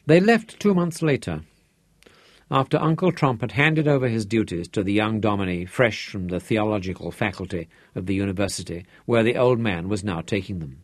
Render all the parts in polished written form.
They left 2 months later, after Uncle Tromp had handed over his duties to the young dominie fresh from the theological faculty of the university, where the old man was now taking them.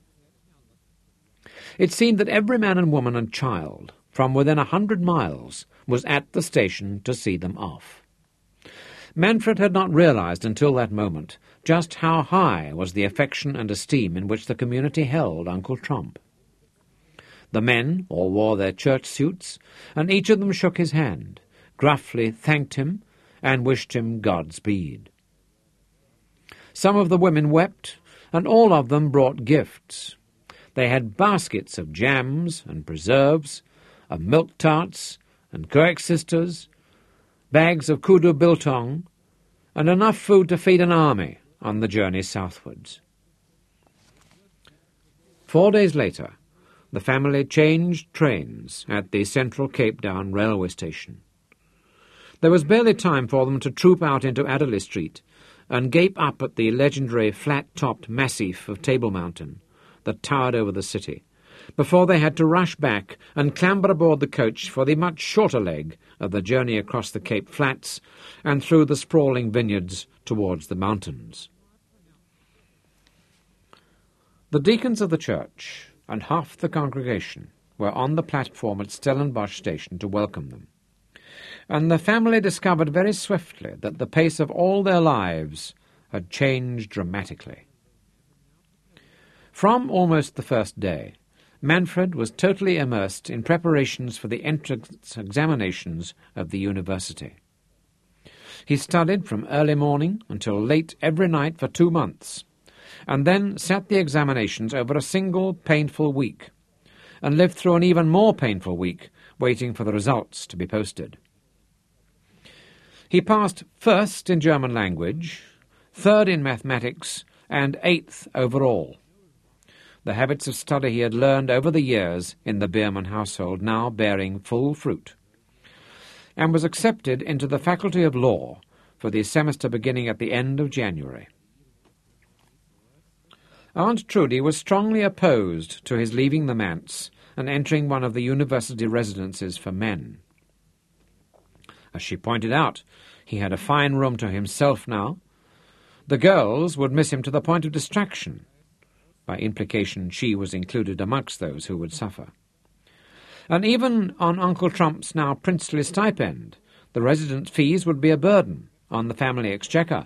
It seemed that every man and woman and child, from within 100 miles, was at the station to see them off. Manfred had not realized until that moment just how high was the affection and esteem in which the community held Uncle Tromp. The men all wore their church suits, and each of them shook his hand, gruffly thanked him, and wished him Godspeed. Some of the women wept, and all of them brought gifts. They had baskets of jams and preserves, of milk tarts and Coexisters, bags of kudu biltong, and enough food to feed an army on the journey southwards. 4 days later, the family changed trains at the Central Cape Town railway station. There was barely time for them to troop out into Adderley Street and gape up at the legendary flat-topped massif of Table Mountain that towered over the city, before they had to rush back and clamber aboard the coach for the much shorter leg of the journey across the Cape Flats and through the sprawling vineyards towards the mountains. The deacons of the church and half the congregation were on the platform at Stellenbosch station to welcome them, and the family discovered very swiftly that the pace of all their lives had changed dramatically. From almost the first day, Manfred was totally immersed in preparations for the entrance examinations of the university. He studied from early morning until late every night for 2 months, and then sat the examinations over a single painful week, and lived through an even more painful week waiting for the results to be posted. He passed first in German language, third in mathematics, and 8th overall. The habits of study he had learned over the years in the Bierman household now bearing full fruit, and was accepted into the Faculty of Law for the semester beginning at the end of January. Aunt Trudy was strongly opposed to his leaving the manse and entering one of the university residences for men. As she pointed out, he had a fine room to himself now. The girls would miss him to the point of distraction. By implication, she was included amongst those who would suffer. And even on Uncle Tromp's now princely stipend, the residence fees would be a burden on the family exchequer.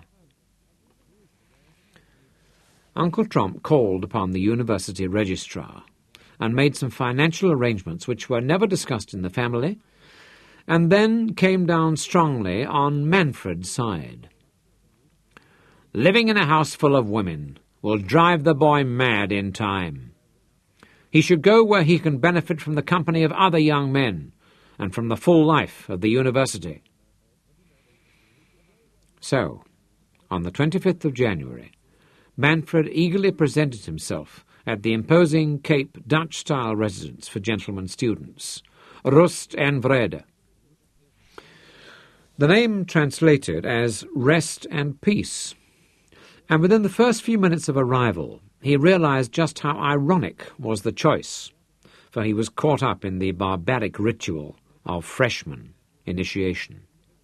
Uncle Tromp called upon the university registrar and made some financial arrangements which were never discussed in the family, and then came down strongly on Manfred's side. Living in a house full of women will drive the boy mad in time. He should go where he can benefit from the company of other young men and from the full life of the university. So, on the 25th of January, Manfred eagerly presented himself at the imposing Cape Dutch-style residence for gentlemen students, Rust en Vrede. The name translated as Rest and Peace, and within the first few minutes of arrival he realized just how ironic was the choice, for he was caught up in the barbaric ritual of freshman initiation.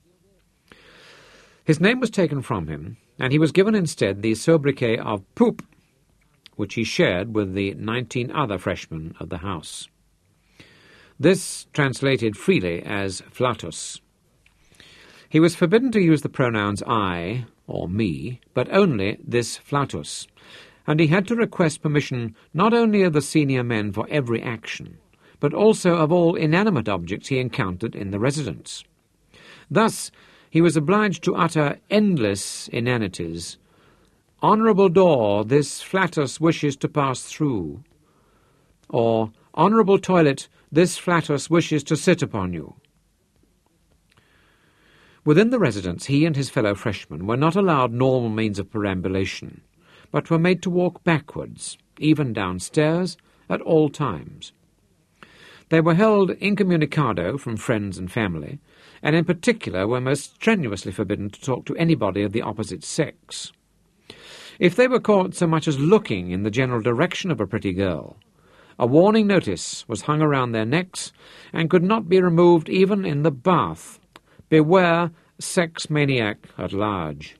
His name was taken from him, and he was given instead the sobriquet of Poop, which he shared with the 19 other freshmen of the house. This translated freely as flatus. He was forbidden to use the pronouns I or me, but only this flatus, and he had to request permission not only of the senior men for every action, but also of all inanimate objects he encountered in the residence. Thus, he was obliged to utter endless inanities. "Honourable door, this flatus wishes to pass through," or "Honourable toilet, this flatus wishes to sit upon you." Within the residence, he and his fellow freshmen were not allowed normal means of perambulation, but were made to walk backwards, even downstairs, at all times. They were held incommunicado from friends and family, and in particular were most strenuously forbidden to talk to anybody of the opposite sex. If they were caught so much as looking in the general direction of a pretty girl, A warning notice was hung around their necks and could not be removed even in the bath. Beware sex maniac at large.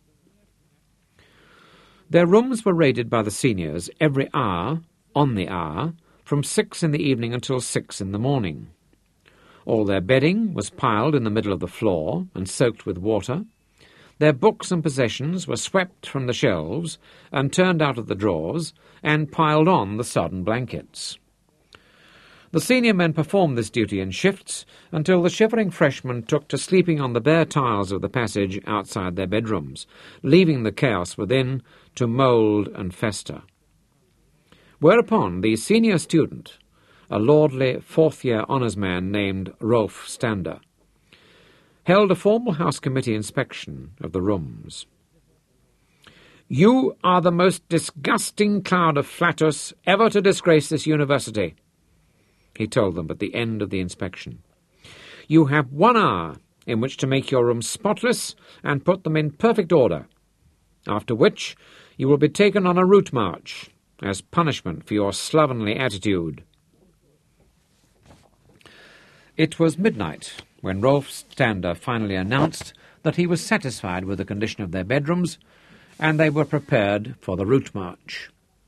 Their rooms were raided by the seniors every hour, on the hour, from 6 in the evening until 6 in the morning. All their bedding was piled in the middle of the floor and soaked with water. Their books and possessions were swept from the shelves and turned out of the drawers and piled on the sodden blankets. The senior men performed this duty in shifts until the shivering freshmen took to sleeping on the bare tiles of the passage outside their bedrooms, leaving the chaos within to mould and fester. Whereupon the senior student, a lordly fourth-year honours man named Rolf Stander, held a formal House Committee inspection of the rooms. "You are the most disgusting cloud of flattus ever to disgrace this university," he told them at the end of the inspection. "You have 1 hour in which to make your rooms spotless and put them in perfect order, after which you will be taken on a route march as punishment for your slovenly attitude." It was midnight when Rolf Stander finally announced that he was satisfied with the condition of their bedrooms, and they were prepared for the route march.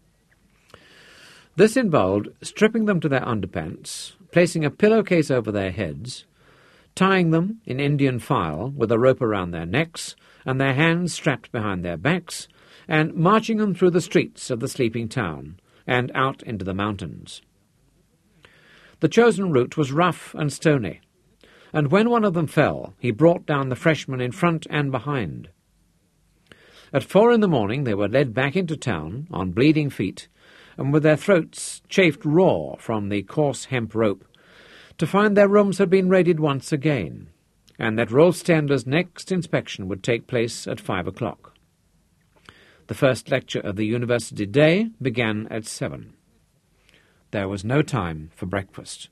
This involved stripping them to their underpants, placing a pillowcase over their heads, tying them in Indian file with a rope around their necks and their hands strapped behind their backs, and marching them through the streets of the sleeping town and out into the mountains. The chosen route was rough and stony, and when one of them fell, he brought down the freshman in front and behind. At 4 in the morning they were led back into town on bleeding feet and with their throats chafed raw from the coarse hemp rope, to find their rooms had been raided once again, and that Rolf Stander's next inspection would take place at 5 o'clock. The first lecture of the university day began at 7. There was no time for breakfast.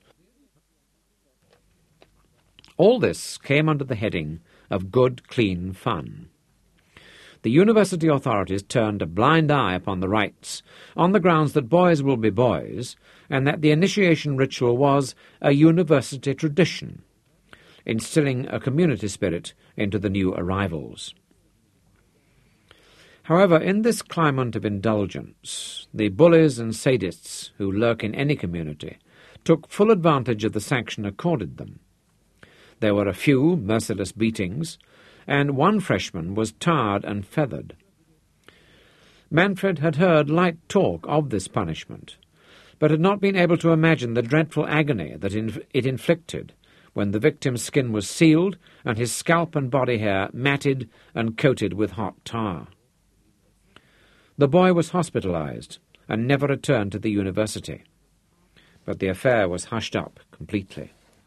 All this came under the heading of good, clean fun. The university authorities turned a blind eye upon the rites, on the grounds that boys will be boys, and that the initiation ritual was a university tradition, instilling a community spirit into the new arrivals. However, in this climate of indulgence, the bullies and sadists who lurk in any community took full advantage of the sanction accorded them. There were a few merciless beatings, and one freshman was tarred and feathered. Manfred had heard light talk of this punishment, but had not been able to imagine the dreadful agony that it inflicted when the victim's skin was sealed and his scalp and body hair matted and coated with hot tar. The boy was hospitalized and never returned to the university, but the affair was hushed up completely.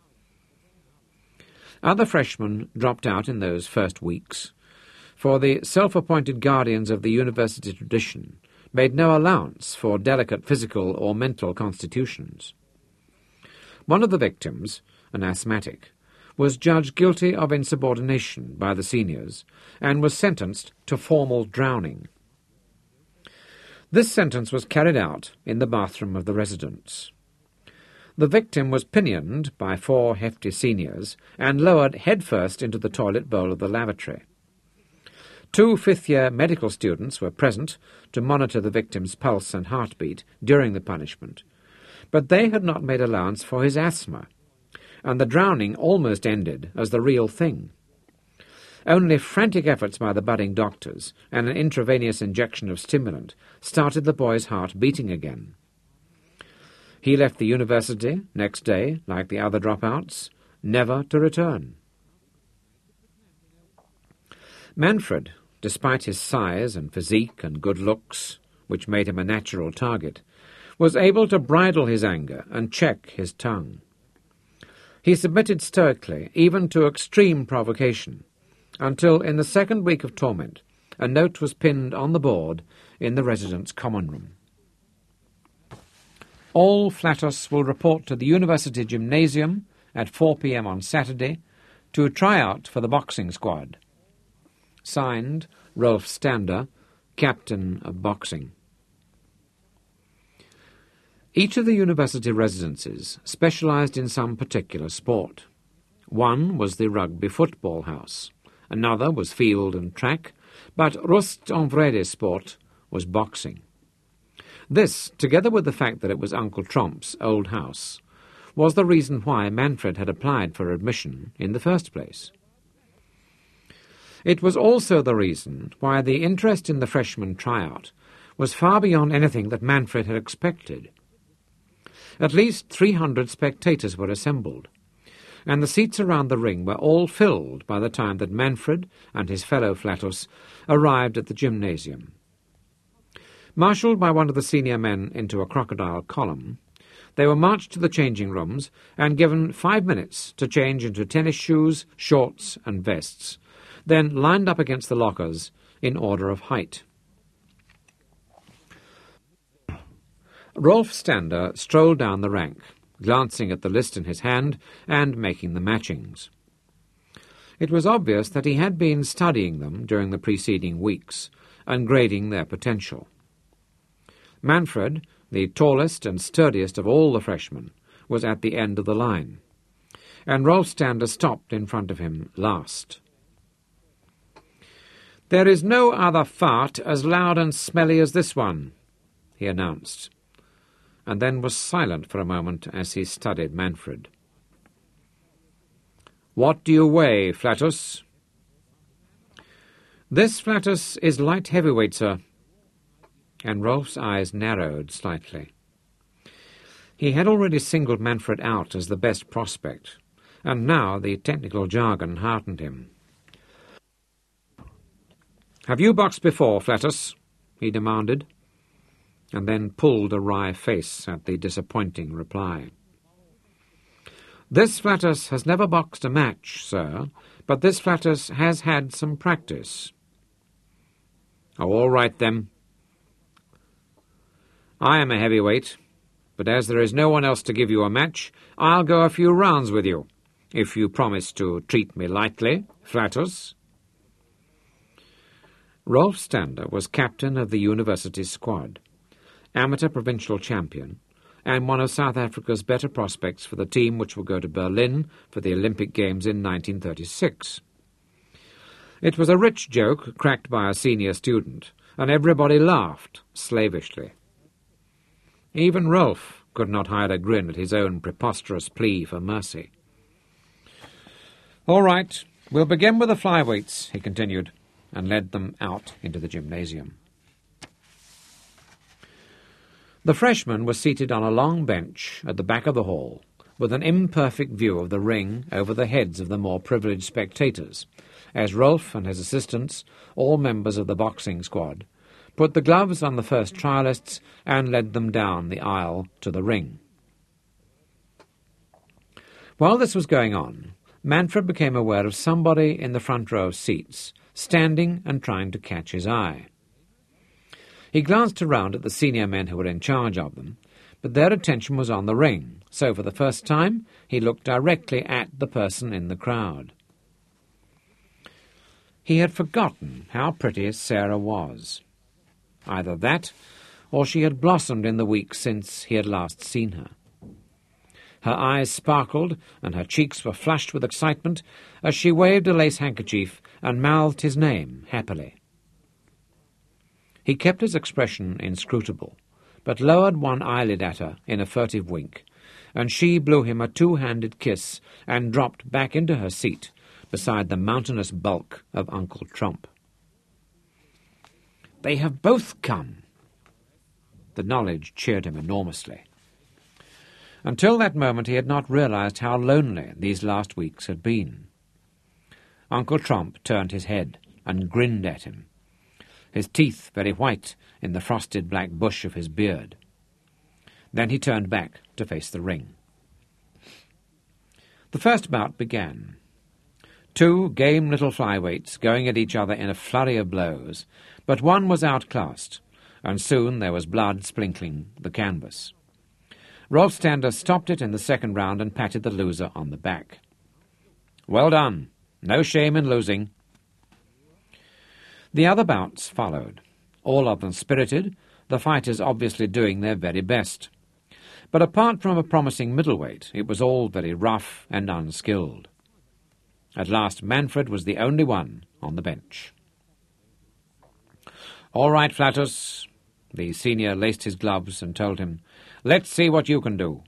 Other freshmen dropped out in those first weeks, for the self-appointed guardians of the university tradition made no allowance for delicate physical or mental constitutions. One of the victims, an asthmatic, was judged guilty of insubordination by the seniors and was sentenced to formal drowning. This sentence was carried out in the bathroom of the residence. The victim was pinioned by 4 hefty seniors and lowered headfirst into the toilet bowl of the lavatory. 2 fifth-year medical students were present to monitor the victim's pulse and heartbeat during the punishment, but they had not made allowance for his asthma, and the drowning almost ended as the real thing. Only frantic efforts by the budding doctors and an intravenous injection of stimulant started the boy's heart beating again. He left the university next day, like the other dropouts, never to return. Manfred, despite his size and physique and good looks, which made him a natural target, was able to bridle his anger and check his tongue. He submitted stoically, even to extreme provocation, until in the second week of torment a note was pinned on the board in the residence common room. All flattus will report to the university gymnasium at 4 p.m. on Saturday to try out for the boxing squad. Signed, Rolf Stander, Captain of Boxing. Each of the university residences specialised in some particular sport. One was the rugby football house, another was field and track, but Rust en Vrede sport was boxing. This, together with the fact that it was Uncle Tromp's old house, was the reason why Manfred had applied for admission in the first place. It was also the reason why the interest in the freshman tryout was far beyond anything that Manfred had expected. At least 300 spectators were assembled, and the seats around the ring were all filled by the time that Manfred and his fellow Flatus arrived at the gymnasium. Marshalled by one of the senior men into a crocodile column, they were marched to the changing rooms and given 5 minutes to change into tennis shoes, shorts, and vests, then lined up against the lockers in order of height. Rolf Stander strolled down the rank, glancing at the list in his hand and making the matchings. It was obvious that he had been studying them during the preceding weeks and grading their potential. Manfred, the tallest and sturdiest of all the freshmen, was at the end of the line, and Rolf Stander stopped in front of him last. "There is no other fart as loud and smelly as this one," he announced, and then was silent for a moment as he studied Manfred. "What do you weigh, Flatus?" "This, Flatus, is light heavyweight, sir." And Rolf's eyes narrowed slightly. He had already singled Manfred out as the best prospect, and now the technical jargon heartened him. "Have you boxed before, Flatus?" he demanded, and then pulled a wry face at the disappointing reply. "This Flatus has never boxed a match, sir, but this Flatus has had some practice." "Oh, all right, then. I am a heavyweight, but as there is no one else to give you a match, I'll go a few rounds with you, if you promise to treat me lightly, Flatus." Rolf Stander was captain of the university squad, amateur provincial champion, and one of South Africa's better prospects for the team which will go to Berlin for the Olympic Games in 1936. It was a rich joke cracked by a senior student, and everybody laughed slavishly. Even Rolf could not hide a grin at his own preposterous plea for mercy. "All right, we'll begin with the flyweights," he continued, and led them out into the gymnasium. The freshmen were seated on a long bench at the back of the hall, with an imperfect view of the ring over the heads of the more privileged spectators, as Rolf and his assistants, all members of the boxing squad, put the gloves on the first trialists and led them down the aisle to the ring. While this was going on, Manfred became aware of somebody in the front row of seats, standing and trying to catch his eye. He glanced around at the senior men who were in charge of them, but their attention was on the ring, so for the first time he looked directly at the person in the crowd. He had forgotten how pretty Sarah was. Either that, or she had blossomed in the weeks since he had last seen her. Her eyes sparkled, and her cheeks were flushed with excitement as she waved a lace handkerchief and mouthed his name happily. He kept his expression inscrutable, but lowered one eyelid at her in a furtive wink, and she blew him a two-handed kiss and dropped back into her seat beside the mountainous bulk of Uncle Trump. "They have both come." The knowledge cheered him enormously. Until that moment he had not realized how lonely these last weeks had been. Uncle Trump turned his head and grinned at him, his teeth very white in the frosted black bush of his beard. Then he turned back to face the ring. The first bout began. Two game little flyweights going at each other in a flurry of blows, but one was outclassed, and soon there was blood sprinkling the canvas. Rolf Stander stopped it in the second round and patted the loser on the back. "Well done. No shame in losing." The other bouts followed, all of them spirited, the fighters obviously doing their very best. But apart from a promising middleweight, it was all very rough and unskilled. At last Manfred was the only one on the bench. "All right, Flatus." The senior laced his gloves and told him, "Let's see what you can do."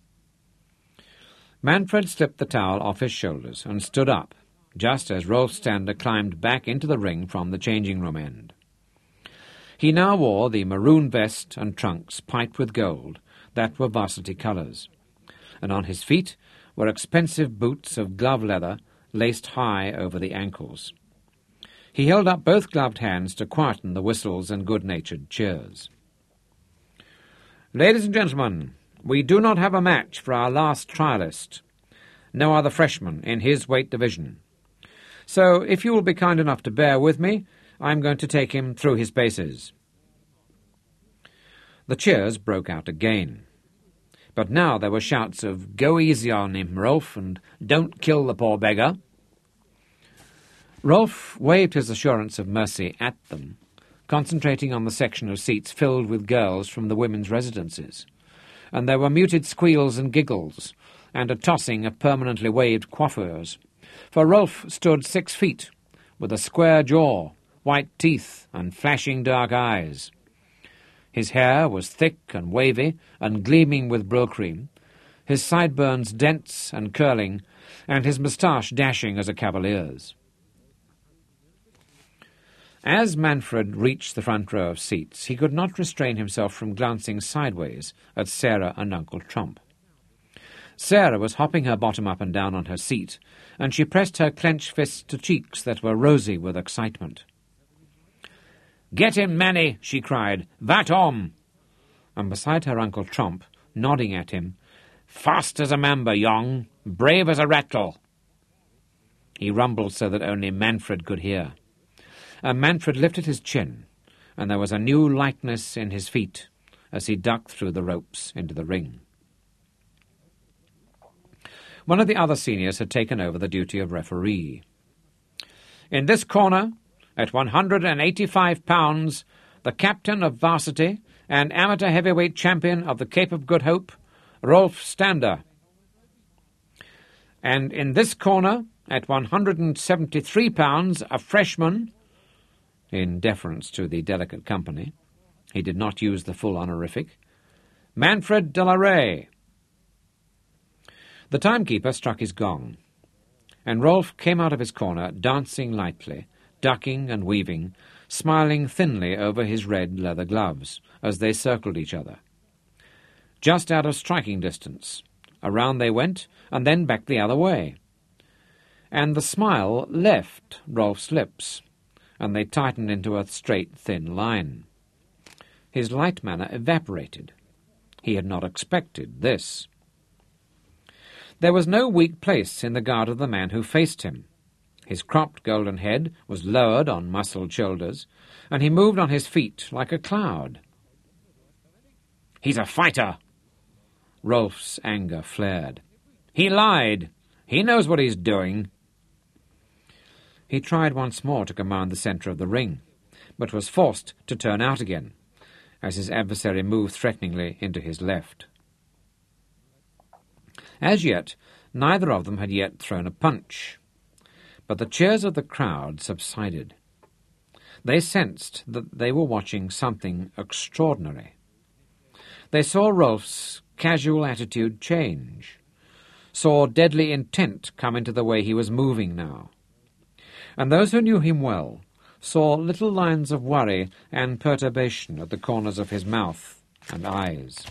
Manfred slipped the towel off his shoulders and stood up, just as Rolf Stander climbed back into the ring from the changing-room end. He now wore the maroon vest and trunks piped with gold that were varsity colours, and on his feet were expensive boots of glove leather laced high over the ankles. He held up both gloved hands to quieten the whistles and good-natured cheers. "Ladies and gentlemen, we do not have a match for our last trialist. No other freshman in his weight division. So if you will be kind enough to bear with me, I'm going to take him through his paces." The cheers broke out again. But now there were shouts of "Go easy on him, Rolf," and "Don't kill the poor beggar." Rolf waved his assurance of mercy at them, concentrating on the section of seats filled with girls from the women's residences, and there were muted squeals and giggles, and a tossing of permanently waved coiffures, for Rolf stood 6 feet, with a square jaw, white teeth, and flashing dark eyes. His hair was thick and wavy and gleaming with Brylcreem, his sideburns dense and curling, and his moustache dashing as a cavalier's. As Manfred reached the front row of seats, he could not restrain himself from glancing sideways at Sarah and Uncle Trump. Sarah was hopping her bottom up and down on her seat, and she pressed her clenched fists to cheeks that were rosy with excitement. "Get him, Manny!" she cried. "Vat om!" And beside her Uncle Trump, nodding at him, "Fast as a mamba, young, brave as a rattle." He rumbled so that only Manfred could hear. And Manfred lifted his chin, and there was a new lightness in his feet as he ducked through the ropes into the ring. One of the other seniors had taken over the duty of referee. "In this corner, at 185 pounds, the captain of varsity and amateur heavyweight champion of the Cape of Good Hope, Rolf Stander. And in this corner, at 173 pounds, a freshman," in deference to the delicate company, he did not use the full honorific, "Manfred de la Rey." The timekeeper struck his gong, and Rolf came out of his corner, dancing lightly, ducking and weaving, smiling thinly over his red leather gloves as they circled each other. Just out of striking distance, around they went, and then back the other way. And the smile left Rolf's lips, and they tightened into a straight, thin line. His light manner evaporated. He had not expected this. There was no weak place in the guard of the man who faced him. His cropped golden head was lowered on muscled shoulders, and he moved on his feet like a cloud. "He's a fighter!" Rolf's anger flared. "He lied! He knows what he's doing!" He tried once more to command the centre of the ring, but was forced to turn out again, as his adversary moved threateningly into his left. As yet, neither of them had yet thrown a punch, but the cheers of the crowd subsided. They sensed that they were watching something extraordinary. They saw Rolf's casual attitude change, saw deadly intent come into the way he was moving now. And those who knew him well saw little lines of worry and perturbation at the corners of his mouth and eyes.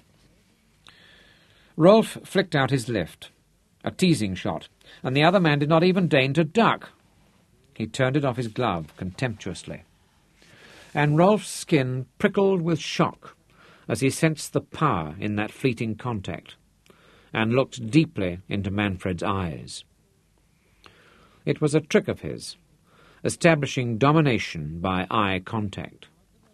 Rolf flicked out his left, a teasing shot, and the other man did not even deign to duck. He turned it off his glove contemptuously, and Rolf's skin prickled with shock as he sensed the power in that fleeting contact, and looked deeply into Manfred's eyes. It was a trick of his, establishing domination by eye contact.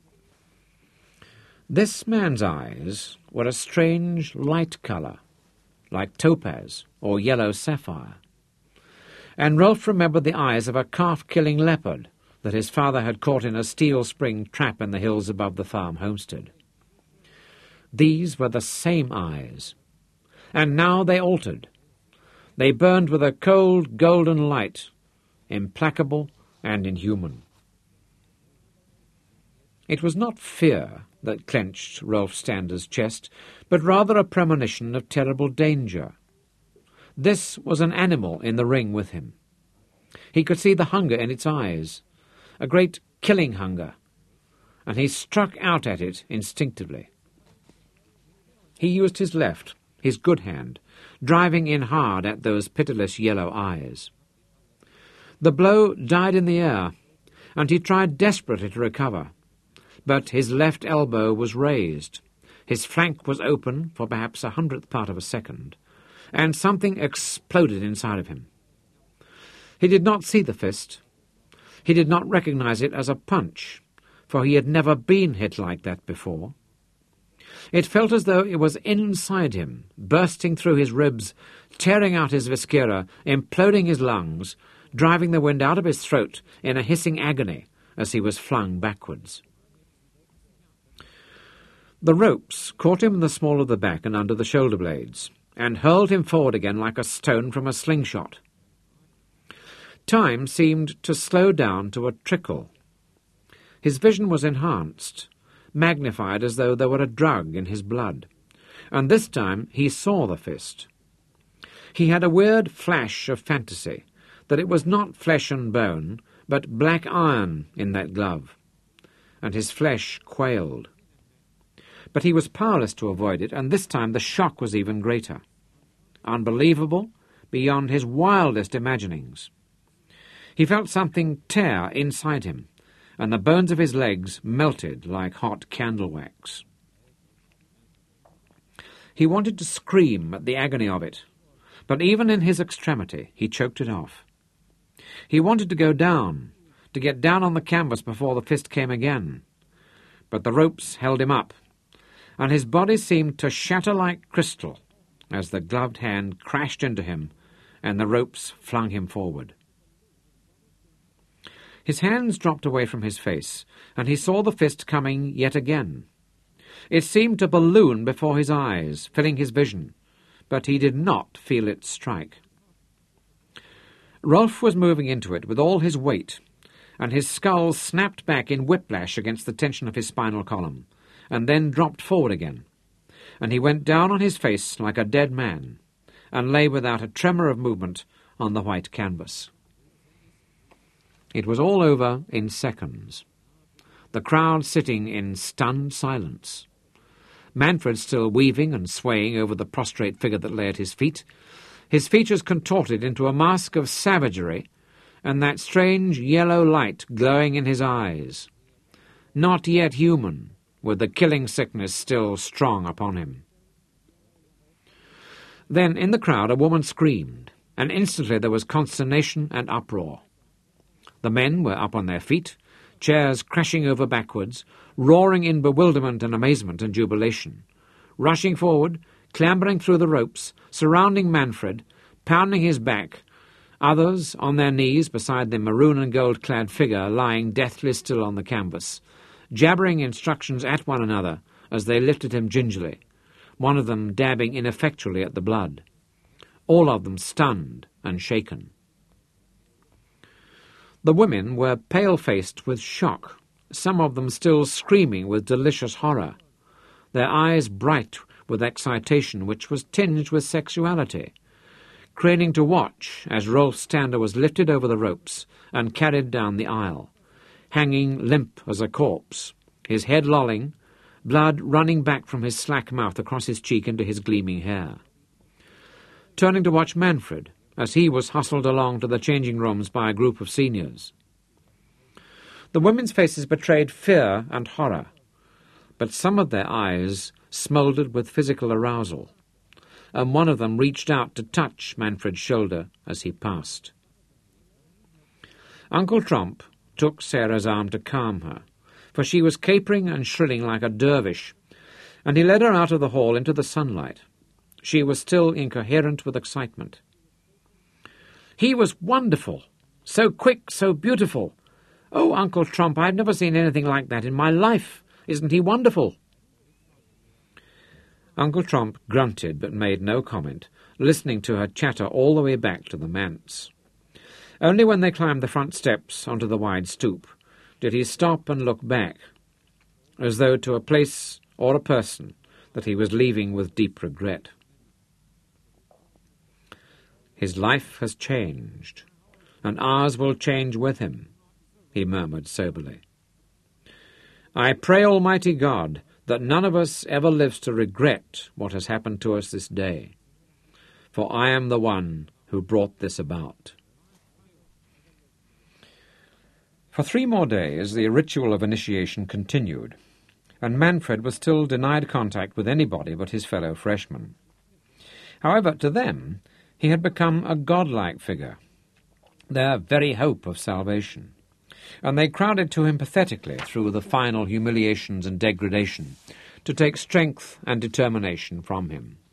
This man's eyes were a strange light colour, like topaz or yellow sapphire, and Rolf remembered the eyes of a calf-killing leopard that his father had caught in a steel spring trap in the hills above the farm homestead. These were the same eyes, and now they altered. They burned with a cold, golden light, implacable and inhuman. It was not fear that clenched Rolf Stander's chest, but rather a premonition of terrible danger. This was an animal in the ring with him. He could see the hunger in its eyes, a great killing hunger, and he struck out at it instinctively. He used his left, his good hand, driving in hard at those pitiless yellow eyes. The blow died in the air, and he tried desperately to recover, but his left elbow was raised, his flank was open for perhaps 100th part of a second, and something exploded inside of him. He did not see the fist. He did not recognize it as a punch, for he had never been hit like that before. It felt as though it was inside him, bursting through his ribs, tearing out his viscera, imploding his lungs, driving the wind out of his throat in a hissing agony as he was flung backwards. The ropes caught him in the small of the back and under the shoulder blades, and hurled him forward again like a stone from a slingshot. Time seemed to slow down to a trickle. His vision was enhanced, magnified as though there were a drug in his blood, and this time he saw the fist. He had a weird flash of fantasy that it was not flesh and bone, but black iron in that glove, and his flesh quailed. But he was powerless to avoid it, and this time the shock was even greater, unbelievable beyond his wildest imaginings. He felt something tear inside him, and the bones of his legs melted like hot candle wax. He wanted to scream at the agony of it, but even in his extremity he choked it off. He wanted to go down, to get down on the canvas before the fist came again, but the ropes held him up, and his body seemed to shatter like crystal as the gloved hand crashed into him and the ropes flung him forward. His hands dropped away from his face, and he saw the fist coming yet again. It seemed to balloon before his eyes, filling his vision, but he did not feel it strike. Rolf was moving into it with all his weight, and his skull snapped back in whiplash against the tension of his spinal column, and then dropped forward again, and he went down on his face like a dead man, and lay without a tremor of movement on the white canvas. It was all over in seconds, the crowd sitting in stunned silence, Manfred still weaving and swaying over the prostrate figure that lay at his feet, his features contorted into a mask of savagery, and that strange yellow light glowing in his eyes. Not yet human, with the killing sickness still strong upon him. Then in the crowd a woman screamed, and instantly there was consternation and uproar. The men were up on their feet, chairs crashing over backwards, roaring in bewilderment and amazement and jubilation, rushing forward, clambering through the ropes, surrounding Manfred, pounding his back, others on their knees beside the maroon and gold-clad figure lying deathly still on the canvas, jabbering instructions at one another as they lifted him gingerly, one of them dabbing ineffectually at the blood, all of them stunned and shaken. The women were pale-faced with shock, some of them still screaming with delicious horror, their eyes bright with excitation which was tinged with sexuality, craning to watch as Rolf Stander was lifted over the ropes and carried down the aisle, hanging limp as a corpse, his head lolling, blood running back from his slack mouth across his cheek into his gleaming hair. Turning to watch Manfred, as he was hustled along to the changing rooms by a group of seniors. The women's faces betrayed fear and horror, but some of their eyes smouldered with physical arousal, and one of them reached out to touch Manfred's shoulder as he passed. Uncle Tromp took Sarah's arm to calm her, for she was capering and shrilling like a dervish, and he led her out of the hall into the sunlight. She was still incoherent with excitement. "He was wonderful, so quick, so beautiful. Oh, Uncle Tromp, I've never seen anything like that in my life. Isn't he wonderful?" Uncle Tromp grunted but made no comment, listening to her chatter all the way back to the manse. Only when they climbed the front steps onto the wide stoop did he stop and look back, as though to a place or a person that he was leaving with deep regret. "His life has changed, and ours will change with him," he murmured soberly. "I pray Almighty God that none of us ever lives to regret what has happened to us this day, for I am the one who brought this about." For 3 more days the ritual of initiation continued, and Manfred was still denied contact with anybody but his fellow freshmen. However, to them he had become a godlike figure, their very hope of salvation, and they crowded to him pathetically through the final humiliations and degradation to take strength and determination from him.